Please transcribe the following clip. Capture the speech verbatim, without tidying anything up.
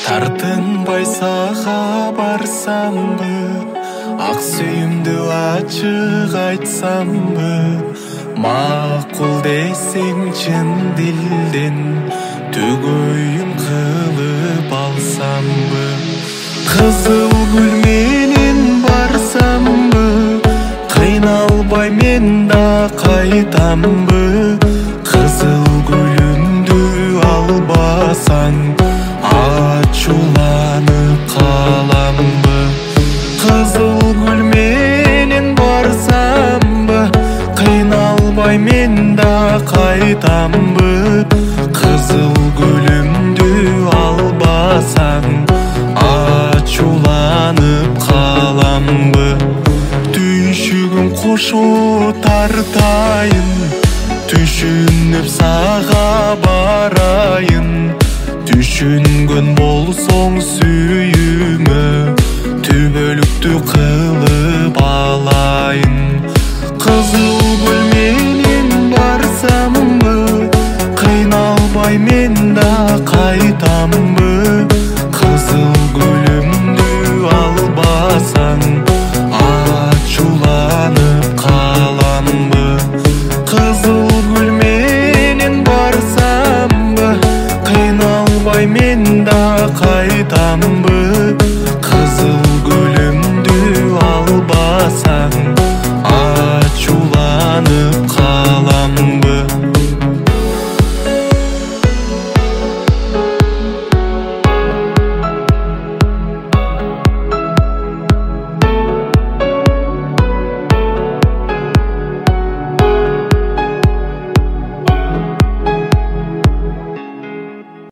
Тартынбай сага барсамбы, ак сүйүмдү ачык айтсамбы, макул десең чын дилден төгөйүн кылып алсамбы. Кызыл гүл менен барсамбы, кыйналбай мен да кайтамбы. Кызыл гүлүмдү албасаң ачууланып каламбы. Кызыл гүл менен барсамбы, кыйналбай мен да кайтамбы. Кызыл гүлүмдү албасаң ачууланып каламбы. Түйшүгүм кошо тартайын, түшүнүп сага барайын. Түшүнгөн болсоң сүйүүмө түбөлүктү кылып алайын. Кызыл гүл менен барсамбы, кыйналбай мен да кайтамбы. Кызыл гүлүмдү албасаң ачууланып каламбы. Кызыл гүл менен барсамбы, кыйналбай мен да кайтамбы. Кызыл гүлүм